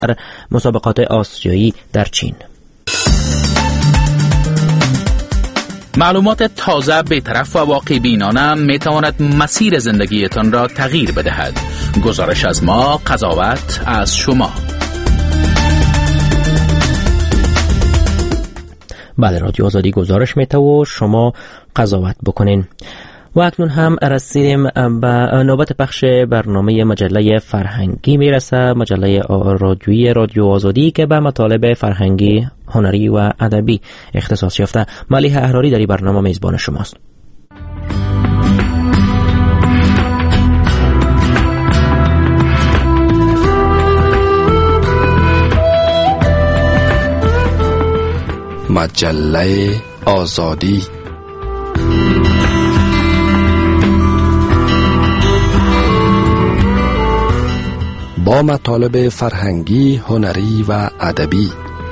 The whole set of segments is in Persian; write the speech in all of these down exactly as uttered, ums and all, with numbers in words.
مسابقات آسیایی در چین. معلومات تازه، بی‌طرف و واقع بینانه می تواند مسیر زندگیتان را تغییر بدهد. گزارش از ما، قضاوت از شما. بله، رادیو آزادی گزارش میته و شما قضاوت بکنین. و اکنون هم رسیدیم به نوبت پخش برنامه مجله فرهنگی میرسه، مجله رادیویی رادیو آزادی که به مطالب فرهنگی، هنری و ادبی اختصاص یافته. ملیحه احراری در این برنامه میزبان شماست. مجله آزادی با مطالب فرهنگی، هنری و ادبی.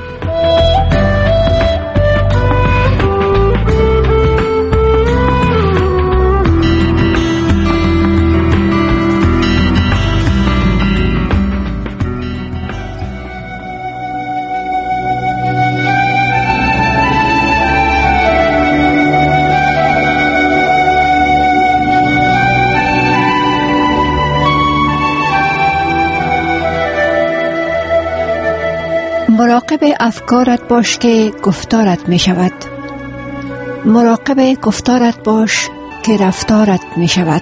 مراقب افکارت باش که گفتارت می شود. مراقب گفتارت باش که رفتارت می شود.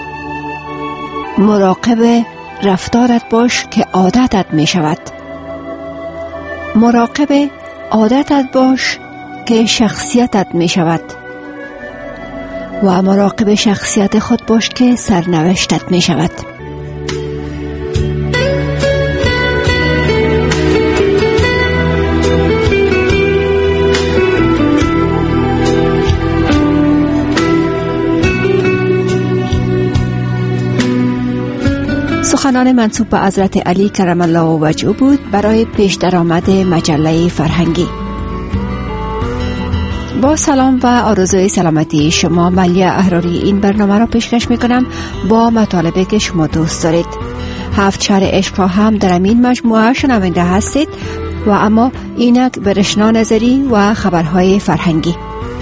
مراقب رفتارت باش که عادتت می شود. مراقب عادتت باش که شخصیتت می شود. و مراقب شخصیت خود باش که سرنوشتت می شود. سخنان منسوب به حضرت علی کرم الله وجهه بود برای پیش درآمد مجله فرهنگی. با سلام و آرزوی سلامتی شما، ملیحه احراری این برنامه را پیشکش میکنم با مطالبی که شما دوست دارید. هفت شهر عشق را هم در این مجموعه شنونده هستید و اما اینک به رشنا نظری و خبرهای فرهنگی.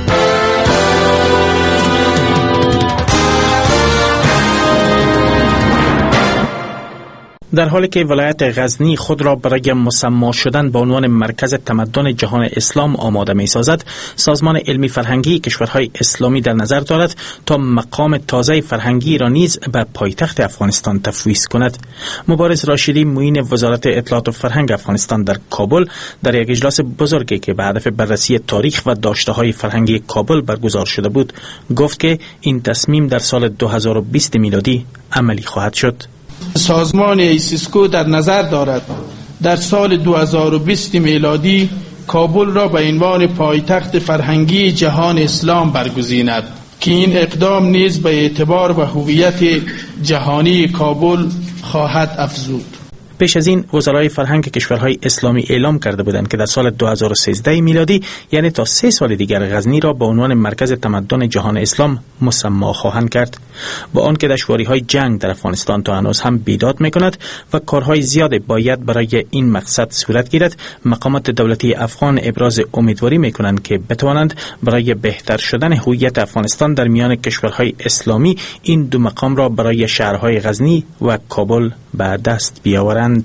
در حالی که ولایت غزنی خود را برای مسما شدن به عنوان مرکز تمدن جهان اسلام آماده می سازد، سازمان علمی فرهنگی کشورهای اسلامی در نظر دارد تا مقام تازه فرهنگی را نیز به پایتخت افغانستان تفویض کند. مبارز راشدی، معین وزارت اطلاعات و فرهنگ افغانستان در کابل، در یک اجلاس بزرگی که به هدف بررسی تاریخ و داشته‌های فرهنگی کابل برگزار شده بود، گفت که این تصمیم در سال دو هزار و بیست میلادی عملی خواهد شد. سازمان ایسیسکو در نظر دارد در سال دو هزار و بیست میلادی کابل را به عنوان پایتخت فرهنگی جهان اسلام برگزیند که این اقدام نیز به اعتبار و هویت جهانی کابل خواهد افزود. پیش از این وزرای فرهنگ کشورهای اسلامی اعلام کرده بودند که در سال دو هزار و سیزده میلادی، یعنی تا سه سال دیگر، غزنی را به عنوان مرکز تمدن جهان اسلام مسما خواهند کرد. با آنکه دشواری‌های جنگ در افغانستان تا هنوز هم بیداد می‌کند و کارهای زیاد باید برای این مقصد صورت گیرد، مقامات دولتی افغان ابراز امیدواری می‌کنند که بتوانند برای بهتر شدن هویت افغانستان در میان کشورهای اسلامی این دو مقام را برای شهرهای غزنی و کابل به دست بیاورند.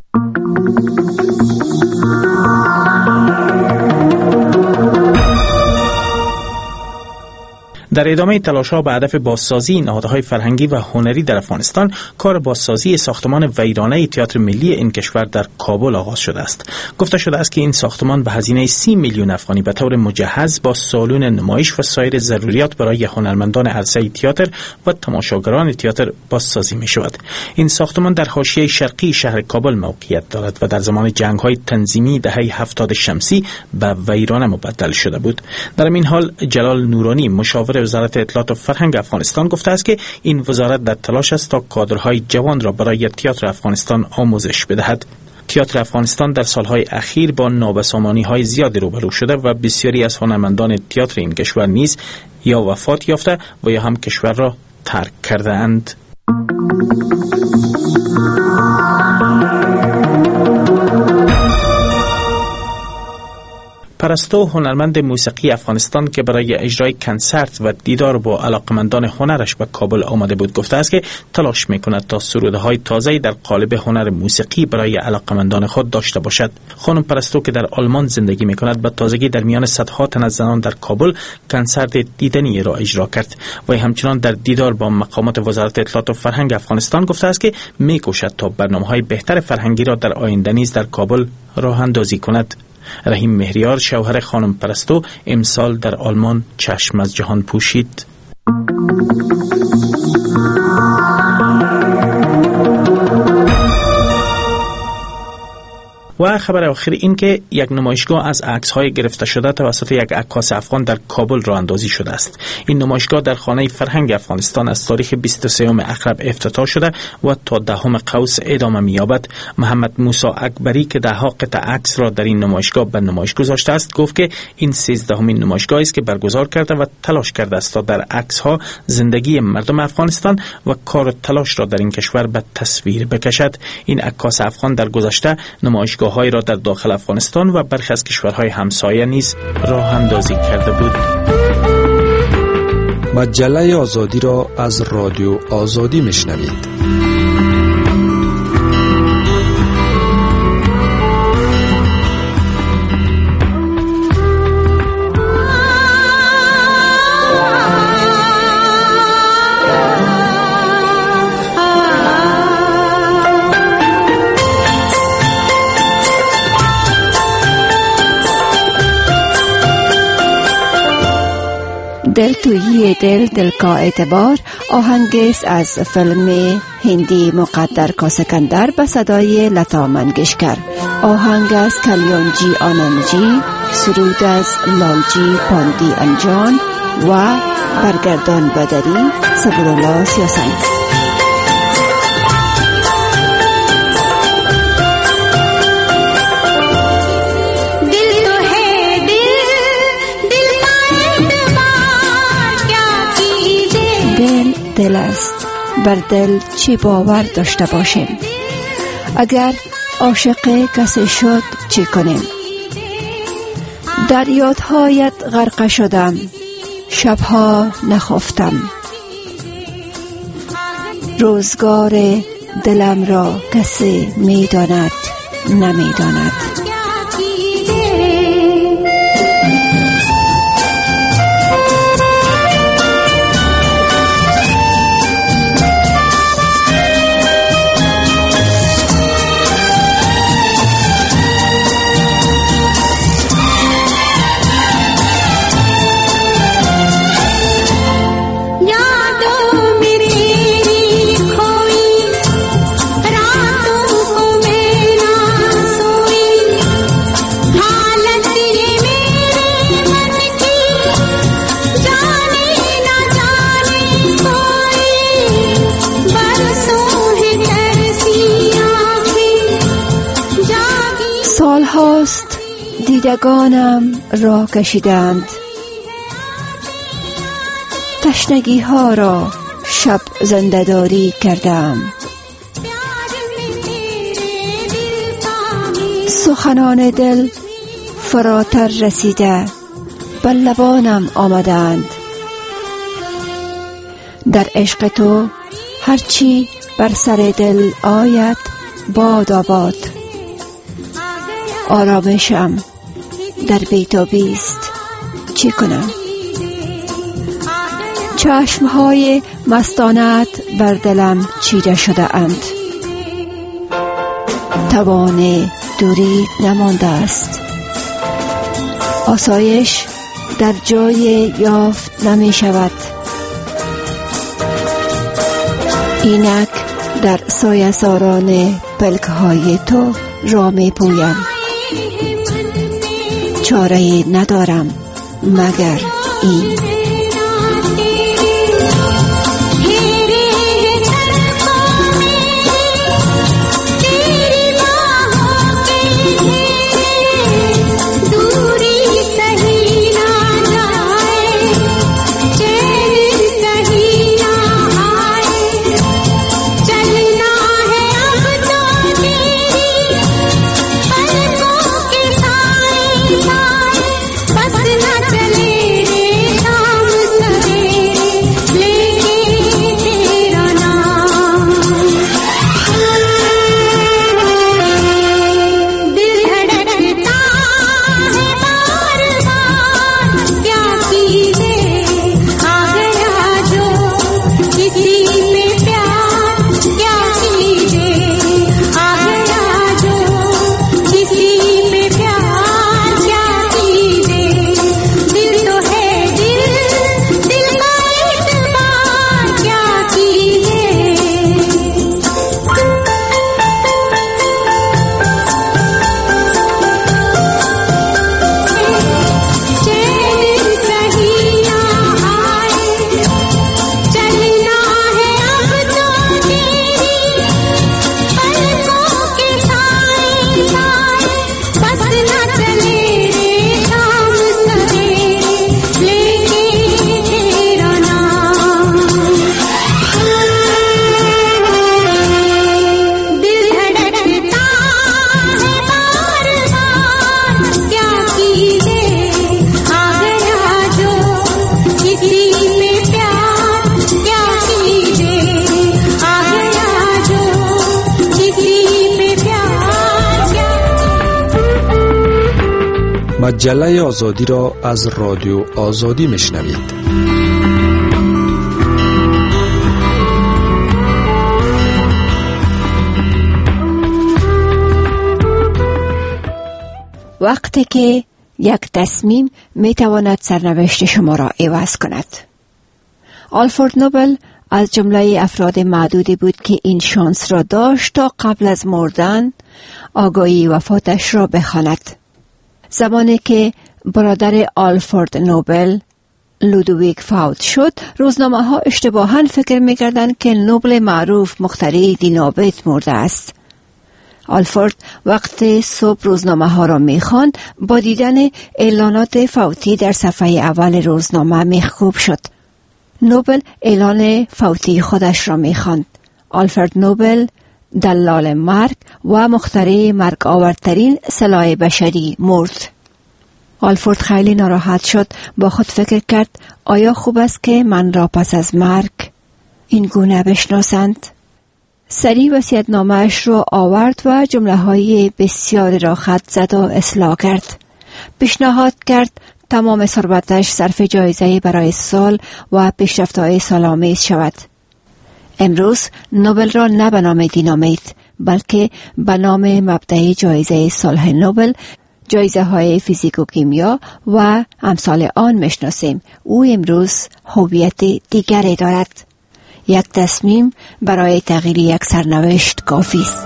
در ادامه تلاش‌ها به هدف بازسازی نهادهای فرهنگی و هنری در افغانستان، کار بازسازی ساختمان ویرانه تئاتر ملی این کشور در کابل آغاز شده است. گفته شده است که این ساختمان به هزینه سی میلیون افغانی به طور مجهز با سالن نمایش و سایر ضروریات برای هنرمندان عرصه تئاتر و تماشاگران تئاتر بازسازی می‌شود. این ساختمان در حاشیه شرقی شهر کابل موقعیت دارد و در زمان جنگ‌های تنظیمی دهه هفتاد شمسی به ویرانه مبدل شده بود. در این حال جلال نورانی، مشاور وزارت اطلاعات و فرهنگ افغانستان، گفته است که این وزارت در تلاش است تا کادرهای جوان را برای تئاتر افغانستان آموزش بدهد. تئاتر افغانستان در سالهای اخیر با نابسامانی‌های زیادی روبرو شده و بسیاری از هنرمندان تئاتر این کشور نیز یا وفات یافته و یا هم کشور را ترک کرده اند. پرستو هنرمند موسیقی افغانستان که برای اجرای کنسرت و دیدار با علاقمندان هنرش به کابل آمده بود گفته است که تلاش میکند تا سروده‌های تازه‌ای در قالب هنر موسیقی برای علاقمندان خود داشته باشد. خانم پرستو که در آلمان زندگی میکند به تازگی در میان صدها تن از زنان در کابل کنسرت دیدنی را اجرا کرد و همچنان در دیدار با مقامات وزارت اطلاعات و فرهنگ افغانستان گفته است که میکوشد تا برنامه‌های بهتر فرهنگی را در آینده نیز در کابل راه اندازی کند. رحیم مهریار شوهر خانم پرستو امسال در آلمان چشم از جهان پوشید. و خبر آخر این که یک نمایشگاه از عکس‌های گرفته شده توسط یک عکاس افغان در کابل راه اندازی شده است. این نمایشگاه در خانه فرهنگ افغانستان از تاریخ بیست و سوم اکرب افتتاح شده و تا دهم قوس ادامه می‌یابد. محمد موسی اکبری که ده ها قطعه عکس را در این نمایشگاه به نمایش گذاشته است گفت که این سیزدهمین نمایشگاه است که برگزار کرده و تلاش کرده است تا در عکس‌ها زندگی مردم افغانستان و کار و تلاش را در این کشور به تصویر بکشد. این عکاس افغان در گذشته نمایشگاه های را در داخل افغانستان و برخی از کشورهای همسایه نیز راه اندازی کرده بود. مجله آزادی را از رادیو آزادی میشنوید. دل تویی دل دل کا اعتبار آهنگیست از فیلم هندی مقدر کا سکندر به صدای لتا منگشکر. آهنگ از کلیانجی آنندجی، سرود از لالجی پاندی انجان و برگردان بدری صبرالله سیاسنگ. دل است، بر دل چی باور داشته باشیم؟ اگر عاشق کسی شد چی کنیم؟ در یادهایت غرق شدم، شبها نخفتم، روزگار دلم را کسی میداند نمیداند. هاست دیدگانم را کشیدند، تشنگی ها را شب زنده‌داری کردم. سخنان دل فراتر رسیده بر لبانم آمدند. در عشق تو هرچی بر سر دل آید باد آباد. آرامشم در بی‌تابیست چی کنم؟ چشمهای مستانت بر دلم چیده شده اند، توان دوری نمانده است. آسایش در جای یافت نمی شود، اینک در سایه ساران پلک‌های تو را می پویم. چاره ندارم مگر این. مجله آزادی را از رادیو آزادی میشنوید. وقتی که یک تصمیم می تواند سرنوشت شما را عوض کند. آلفرد نوبل از جمله افراد معدودی بود که این شانس را داشت تا قبل از مردن آگاهی وفاتش را بخواند. زمانی که برادر آلفرد نوبل لودویک فوت شد، روزنامه ها اشتباهاً فکر می کردند که نوبل معروف مخترع دینابت مرده است. آلفرد وقت صبح روزنامه ها را می خواند، با دیدن اعلانات فوتی در صفحه اول روزنامه میخکوب شد. نوبل اعلان فوتی خودش را می خواند. آلفرد نوبل، دلال مرگ و مخترع مرگ آورترین سلاح بشری، مرد. آلفرد خیلی ناراحت شد. با خود فکر کرد آیا خوب است که من را پس از مرگ این گونه بشناسند؟ سریع وصیت‌نامه‌اش را آورد و جمله‌های بسیاری را خط زد و اصلاح کرد. پیشنهاد کرد تمام ثروتش صرف جایزه برای سال و پیشرفت‌های سال‌آمیز شود. امروز نوبل را نه به نام دینامیت بلکه به نام مبدأ جایزه صلح نوبل، جایزه های فیزیک و کیمیا و امثال آن میشناسیم. او امروز هویت دیگری دارد. یک تصمیم برای تغییر یک سرنوشت کافی است.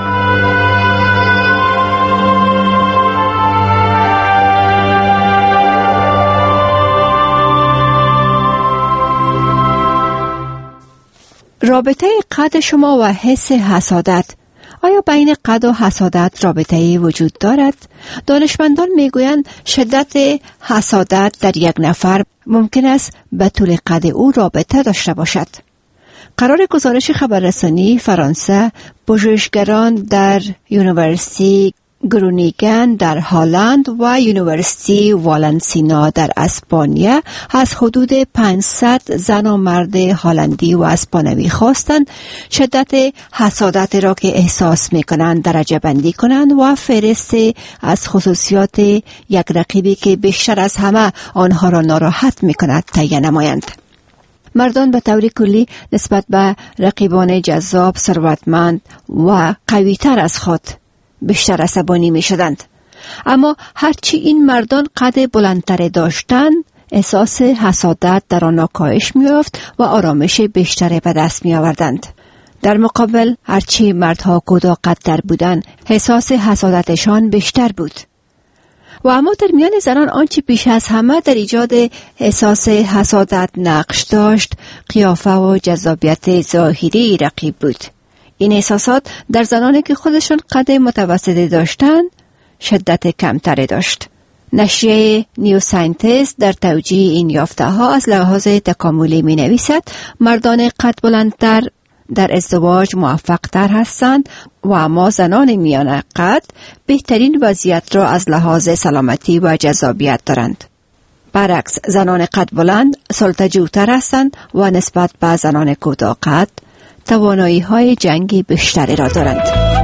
رابطه قد شما و حس حسادت. آیا بین قد و حسادت رابطه‌ای وجود دارد؟ دانشمندان میگویند شدت حسادت در یک نفر ممکن است به طول قد او رابطه داشته باشد. قرار گزارش خبررسانی فرانسه، پژوهشگران در یونیورسیتی گرونینگن در هلند و یونیورسیتی والنسیا در اسپانیا از حدود پانصد زن و مرد هلندی و اسپانیایی خواستند شدت حسادت را که احساس می‌کنند درجه بندی کنند و فهرست از خصوصیات یک رقیبی که بیشتر از همه آنها را ناراحت می‌کند تهیه نمایند. مردان به طور کلی نسبت به رقیبان جذاب، ثروتمند و قوی‌تر از خود بیشتر عصبانی می شدند. اما هرچی این مردان قد بلندتر داشتند، احساس حسادت در آنها کاهش می یافت و آرامش بیشتری به دست می آوردند. در مقابل هرچی مردها کوتاه قدتر بودند، احساس حسادتشان بیشتر بود. و اما در میان زنان آنچه بیش از همه در ایجاد احساس حسادت نقش داشت، قیافه و جذابیت ظاهری رقیب بود. این احساسات در زنانی که خودشان قد متوسطی داشتند شدت کمتری داشت. نشریه نیو ساینتیست در توجیه این یافته ها از لحاظ تکاملی می نویسد مردان قد بلندتر در ازدواج موفق تر هستند و اما زنان میان قد بهترین وضعیت را از لحاظ سلامتی و جذابیت دارند. برعکس زنان قد بلند سلطه‌جوتر هستند و نسبت به زنان کوتاه قد توانایی های جنگی بیشتری را دارند.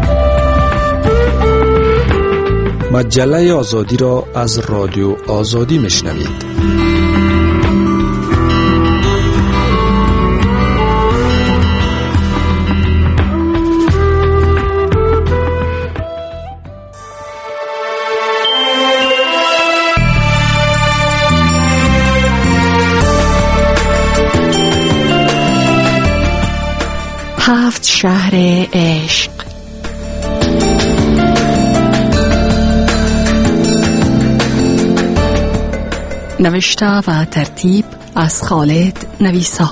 مجله آزادی را از رادیو آزادی میشنوید. هفت شهر عشق. نوشته و ترتیب از خالد نویسا.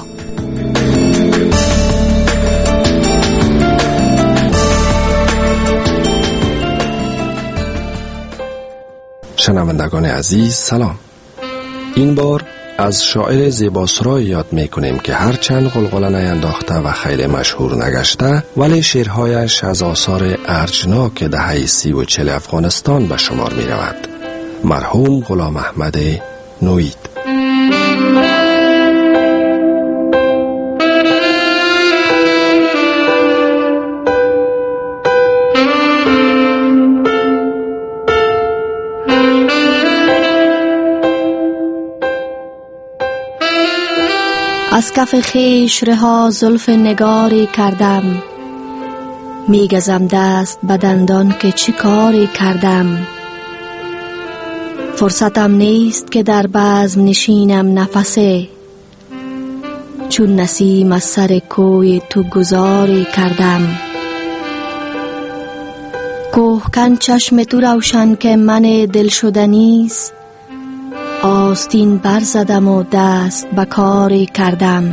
شنوندگان عزیز سلام. این بار از شاعر زیباسرای یاد میکنیم که هرچند غلغله نینداخته و خیلی مشهور نگشته ولی شعرهایش از آثار ارجناک دهه سی و چل افغانستان به شمار می رود. مرحوم غلام احمد نوید. از کف خویش رها زلف نگاری کردم، میگزم دست به دندان که چی کاری کردم. فرصتم نیست که در بزم نشینم نفسه، چون نسیم از سر کوی تو گذاری کردم. کوهکن چشم تو روشن که من دل شدنیست، آستین برزدم و دست به کاری کردم.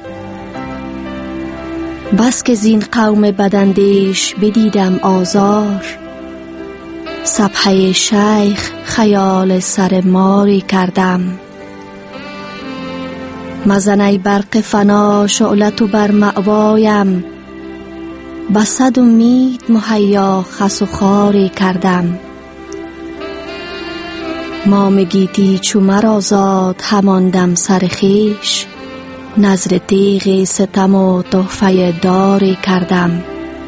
بس که زین قوم بداندیش بدیدم آزار، سبحه شیخ خیال سر ماری کردم. مزنه برق فنا شعلت بر مأوایم، بصد امید مهیا خس و خاری کردم. مام گیتی چو مرا زاد هماندم سر خویش، نظر تیغ ستم و تحفه داری کردم.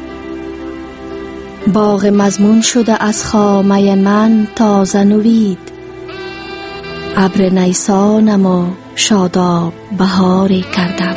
باغ مضمون شده از خامه من تازه نوید، ابر نیسانم و شاداب بهاری کردم.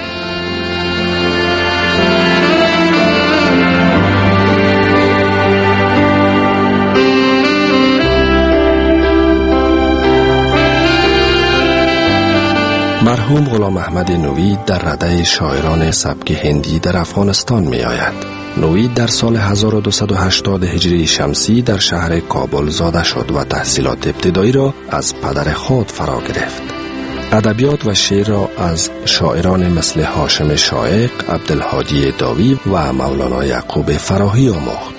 مرحوم غلام احمد نوید در رده شاعران سبک هندی در افغانستان می آید. نوید در سال هزار و دویست و هشتاد هجری شمسی در شهر کابل زاده شد و تحصیلات ابتدایی را از پدر خود فرا گرفت. ادبیات و شعر را از شاعران مثل هاشم شایق، عبدالهادی داوی و مولانا یعقوب فراهی آموخت.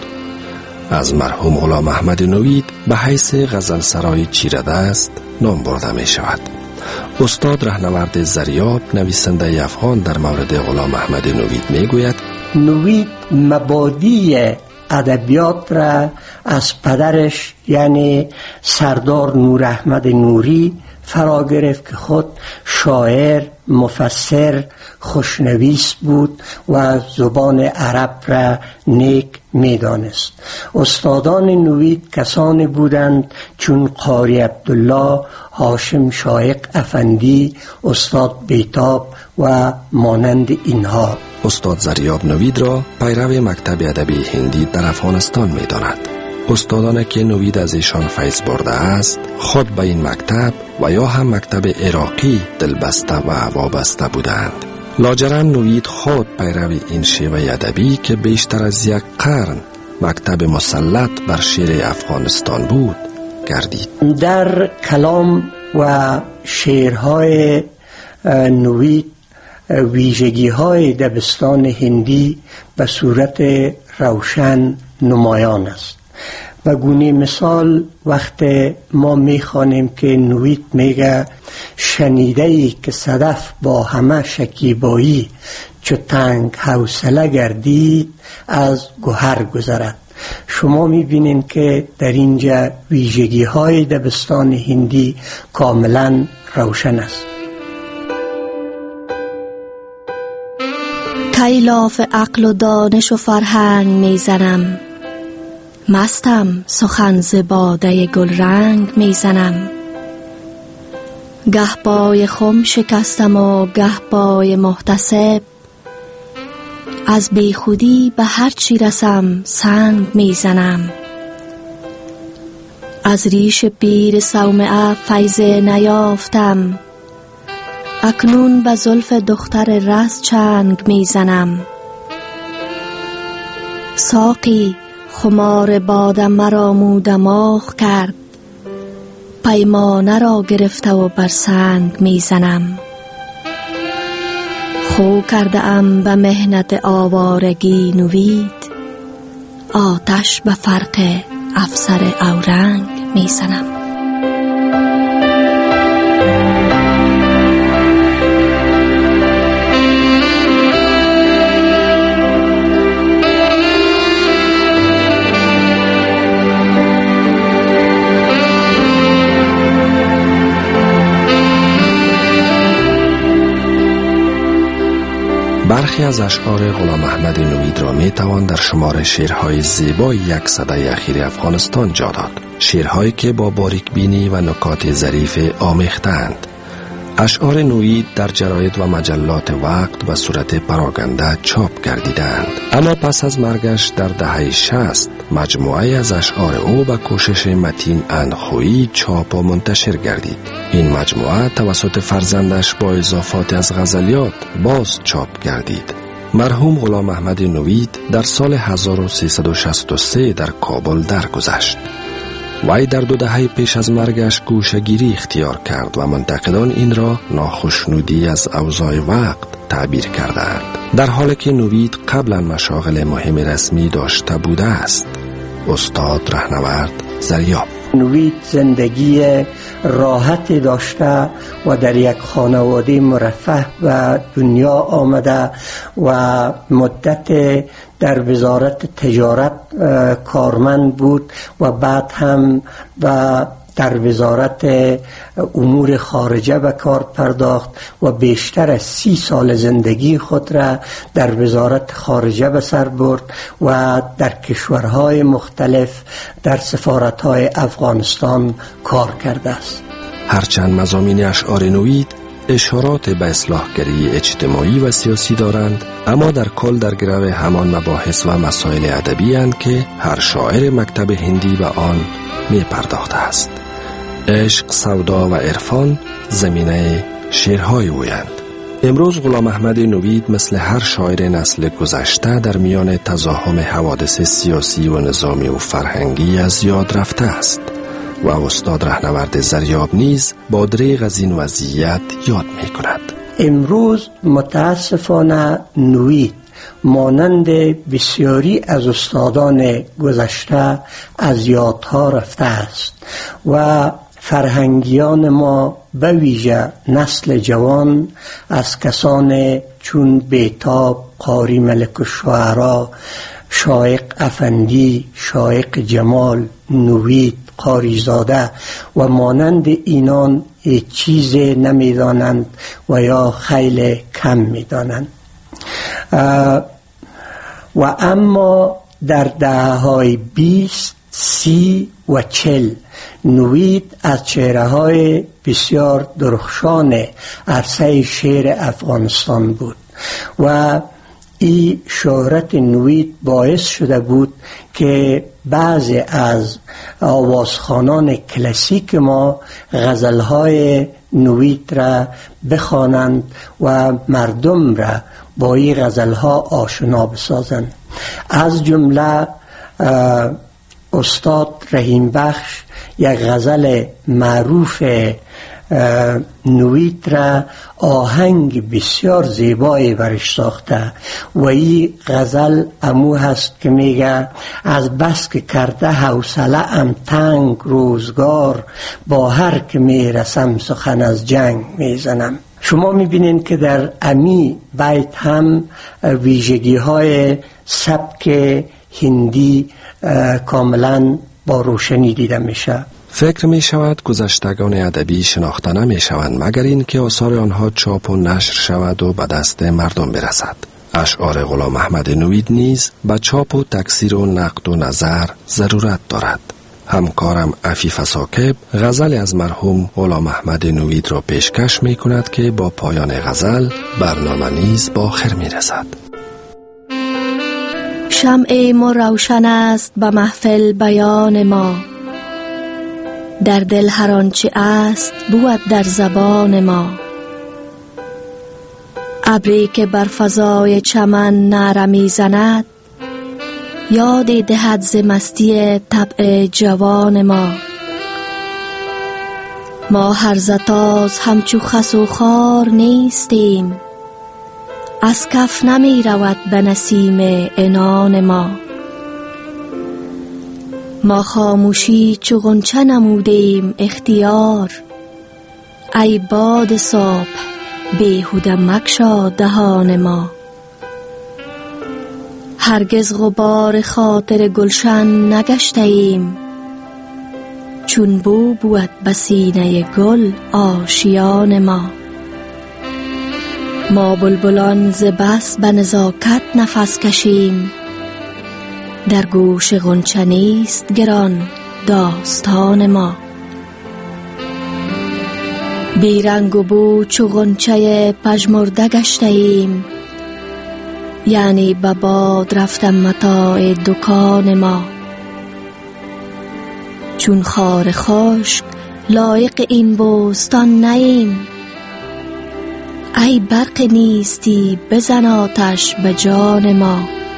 از مرحوم غلام احمد نوید به حیث غزلسرای چیردست نام برده می شود. استاد رهنورد زریاب نویسنده افغان در مورد غلام احمد نوید می گوید: نوید مبادی ادبیات را از پدرش یعنی سردار نور احمد نوری فرا گرفت که خود شاعر، مفسر، خوشنویس بود و زبان عرب را نیک می دانست. استادان نوید کسانی بودند چون قاری عبدالله، هاشم شایق افندی، استاد بیتاب و مانند اینها. استاد زریاب نوید را پیرو مکتب ادبی هندی در افغانستان می داند. استادانی که نوید از ایشان فیض برده است خود به این مکتب و یا هم مکتب عراقی دلبسته و وابسته بودند. لاجرم نوید خود پیرو این شیوه ادبی که بیشتر از یک قرن مکتب مسلط بر شعر افغانستان بود گردید. در کلام و شعرهای نوید ویژگی های دبستان هندی به صورت روشن نمایان است. و گونه مثال وقت ما میخوانیم که نوید میگه شنیده ای که صدف با همه شکیبایی، چو تنگ حوصله گردید از گوهر گذرد. شما میبینین که در اینجا ویژگی های دبستان هندی کاملا روشن است. کیلاف عقل و دانش و فرهنگ میزنم، مستم سخن ز باده گل رنگ میزنم. گه پای خم شکستم و گه پای محتسب، از بیخودی به هر چی رسم سنگ میزنم. از ریش پیر صومعه فیض نیافتم، اکنون به زلف دختر رز چنگ میزنم. ساقی خمار بادم مرا مودماغ کرد، پیمانه را گرفته و بر سنگ میزنم. خو کرده ام به مهنت آوارگی نوید، آتش به فرق افسر اورنگ میزنم. برخی از اشعار غلام احمد نوید را می توان در شمار شعرهای زیبای یک سده اخیر افغانستان جا داد. شعرهایی که با باریک بینی و نکات ظریف آمیختند. اشعار نوید در جراید و مجلات وقت به صورت پراگنده چاپ گردیدند، اما پس از مرگش در دهه شصت مجموعه از اشعار او به کوشش متین اندخویی چاپ و منتشر گردید. این مجموعه توسط فرزندش با اضافات از غزلیات باز چاپ گردید. مرحوم غلام احمد نوید در سال هزار و سیصد و شصت و سه در کابل درگذشت. وی در دو دهه پیش از مرگش گوشه‌گیری اختیار کرد و منتقدان این را ناخشنودی از اوضاع وقت تعبیر کردند، در حالی که نوید قبلا مشاغل مهم رسمی داشته بوده است. استاد رهنورد زریاب: نوید زندگی راحت داشته و در یک خانواده مرفه و دنیا آمده و مدت در وزارت تجارت کارمند بود و بعد هم و در وزارت امور خارجه به کار پرداخت و بیشتر از سی سال زندگی خود را در وزارت خارجه به سر برد و در کشورهای مختلف در سفارتهای افغانستان کار کرده است. هرچند مضامین اشعار نوید اشارات به اصلاحگری اجتماعی و سیاسی دارند، اما در کل در گرو همان مباحث و مسائل ادبی اند که هر شاعر مکتب هندی به آن می پرداخته است. عشق، سودا و عرفان زمینه شعرهای اویند. امروز غلام احمد نوید مثل هر شاعر نسل گذشته در میان تزاحم حوادث سیاسی و نظامی و فرهنگی از یاد رفته است و استاد رهنورد زریاب نیز با دریغ از این وضعیت یاد می کند. امروز متاسفانه نوید مانند بسیاری از استادان گذشته از یادها رفته است و فرهنگیان ما به ویژه نسل جوان از کسان چون بیتاب، قاری ملک الشعرا، شایق افندی، شایق جمال، نوید، قاریزاده و مانند اینان هیچ چیز نمیدانند و یا خیلی کم میدانند. و اما در دهه‌های بیست، سی و چل نوید از چهره‌های بسیار درخشان عرصه شعر افغانستان بود و این شهرت نوید باعث شده بود که بعضی از آوازخوانان کلاسیک ما غزلهای نوید را بخوانند و مردم را با این غزلها آشنا بسازند. از جمله استاد رحیم بخش یک غزل معروف نوید را آهنگ بسیار زیبایی برش ساخته و این غزل امو هست که میگه از بس که کرده حوصله ام تنگ روزگار، با هر که میرسم سخن از جنگ میزنم. شما میبینید که در امی بیت هم ویژگی های سبک هندی کاملا با روشنی دیده میشه. فکر می شود گذشتگان ادبی شناخته نمی شوند مگر این که آثار آنها چاپ و نشر شود و به دست مردم برسد. اشعار غلام احمد نوید نیز به چاپ و تکثیر و نقد و نظر ضرورت دارد. همکارم عفیف ساکب غزل از مرحوم غلام احمد نوید را پیشکش می کند که با پایان غزل برنامه نیز با آخر می رسد. شمع ما روشن است به محفل بیان ما، در دل هر آنچه است بود در زبان ما. ابری که بر فضای چمن نعره می‌زند، یاد دهد ز مستی طبع جوان ما. ما هرزه تاز همچو خس و خار نیستیم، از کف نمی رود به نسیم عنان ما. ما خاموشی چو غنچه نمودیم اختیار، ای باد صبح بیهوده مگشا دهان ما. هرگز غبار خاطر گلشن نگشته ایم، چون بو بود به سینه گل آشیان ما. ما بلبلان ز بس به نزاکت نفس کشیم، در گوش غنچه نیست گران داستان ما. بیرنگ و بو چو غنچه پژمرده گشته ایم، یعنی به باد رفتم متاع دکان ما. چون خار خشک لایق این بوستان نیم، ای برق نیستی بزن آتش به جان ما.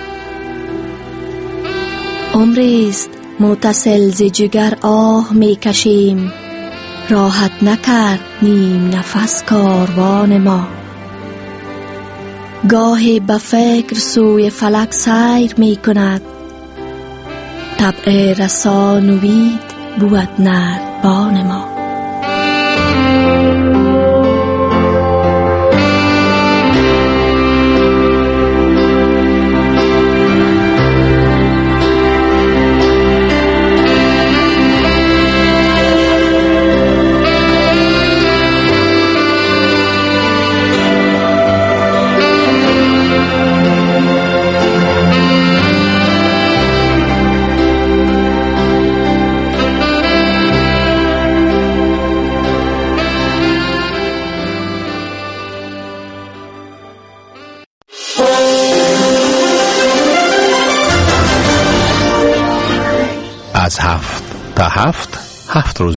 عمریست متصل ز جگر آه می کشیم، راحت نکرد نیم نفس کاروان ما. گاهی به فکر سوی فلک سیر می کند، طبع رسان وید بود نردبان ما. از هفت تا هفت هفت روز